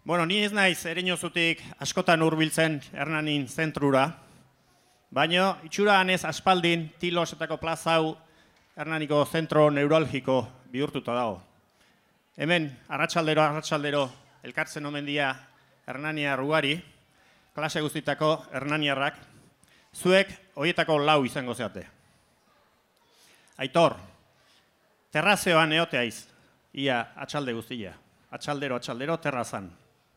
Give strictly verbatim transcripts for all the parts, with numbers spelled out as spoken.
Bueno, ni ez naiz Ereñozutik askotan hurbiltzen Hernanin zentrura, baina itxura hanez aspaldin Tilosetako plaza hau Hernaniko zentro neurologiko bihurtuta dago. Hemen, arratsaldero, arratsaldero, elkartzen omen dira Hernaniar ugari, klase guztitako Hernaniarrak, zuek horietako lau izango zeate. Aitor, terrazeoan eoteaiz, ia atxalde guztia, atxaldero, atxaldero, terrazan.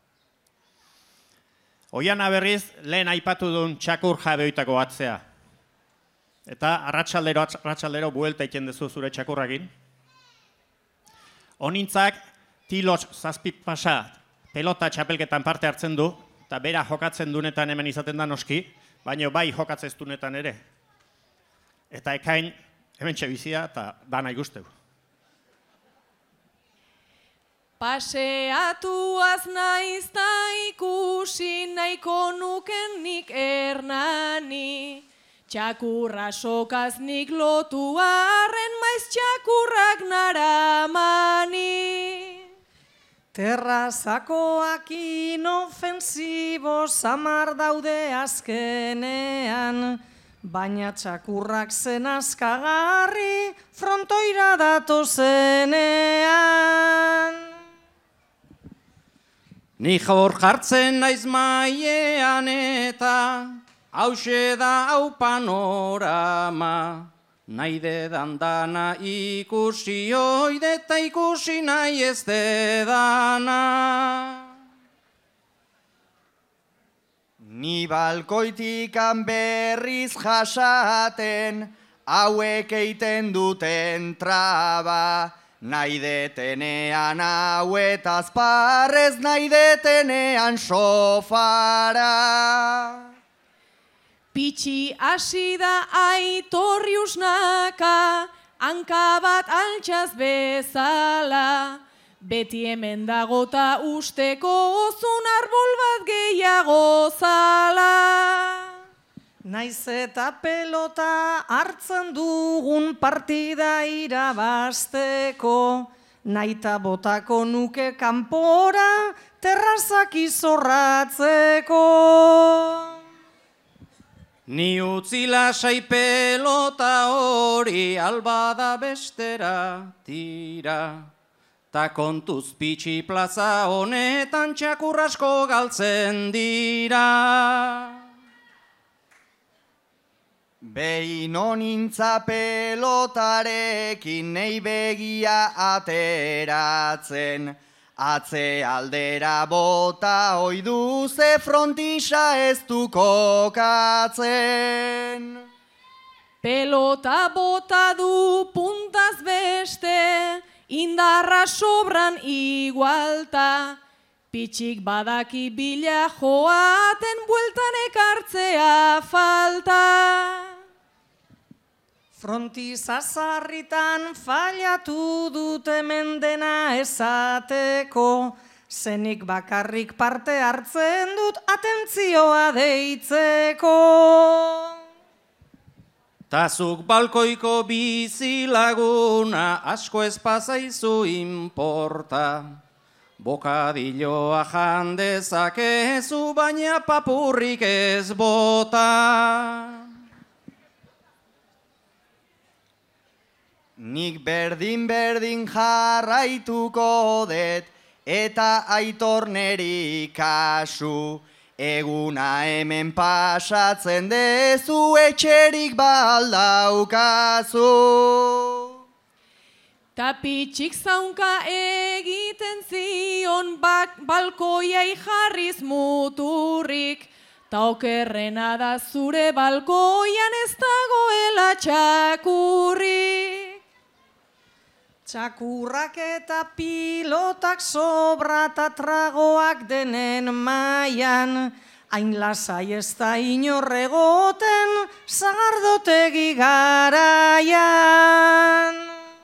Oiana berriz, lehen aipatu duen txakur jabeoitako batzea. Eta arratsaldero, arratsaldero buelta iten dezu zure txakurrakin. Honintzak, Tilos zazpipasa pelota txapelketan parte hartzen du, eta bera jokatzen dunetan hemen izaten da noski, baina bai jokatzez dunetan ere. Eta ekain, hemen txebizia eta dana ikusteu. Paseatuaz naiz da ikusi nahiko nukenik Hernani, txakurra sokaz nik lotu arren maiz txakurrak naramani. Terrazakoak inofensibo samar daude azkenean, baina txakurrak zen askagarri frontoira datozenean. Ni hor jartzen naiz maiean eta hause da hau panorama. Nahi dedan dana ikusi oide eta ikusi nahi ez dedana. Ni balkoitikan berriz jasaten, hauek eiten duten traba. Nahi detenean hauetaz parrez, nahi detenean sofara. Pitxi hasi da Aitorri usnaka, hanka bat altxaz bezala. Beti hemen dagota usteko ozun arbol bat gehiago zala. Naiz eta pelota hartzen dugun partida irabasteko, naita botako nuke kanpora terrazak izorratzeko. Ni utzi lasai pelota hori albada bestera tira, ta kontuz pitxi plaza honetan txakurrasko galtzen dira. Behin honintza pelotarekin nei begia ateratzen, atze aldera bota oidu ze frontisa ez du kokatzen. Pelota bota du puntaz beste, indarra sobran igualta. Pitxik badaki bila joaten bueltan ekartzea falta. Frontiza zarritan fallatu dut hemen dena esateko, zenik bakarrik parte hartzen dut atentzioa deitzeko. Tazuk balkoiko bizilaguna asko ez pasaizu inporta. Bokadilloa jandezakezu baina papurrik ez bota. Nik berdin-berdin jarraituko det, eta Aitor neri kasu. Eguna hemen pasatzen dezu, etxerik baldaukazu. Ta pitxik zaunka egiten zion bak balkoiai jarriz muturrik, ta okerrena da zure balkoian ez dagoela txakurrik. Txakurrak eta pilotak sobra eta tragoak denen maian, hain lasai ez da inorregoten zagardotegi garaian.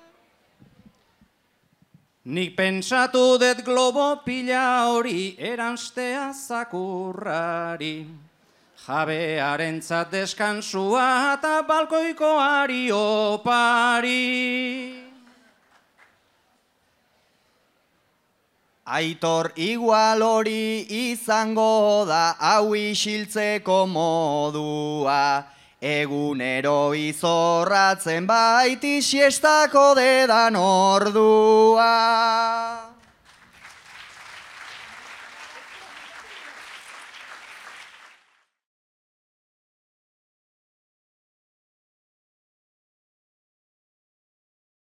Nik pentsatu dut globo pila hori eranstea zakurrari. Jabearentzat deskansua eta balkoikoari opari. Aitor igual hori izango da hau isiltzeko modua, egunero izorratzen baiti siestako dedan ordua.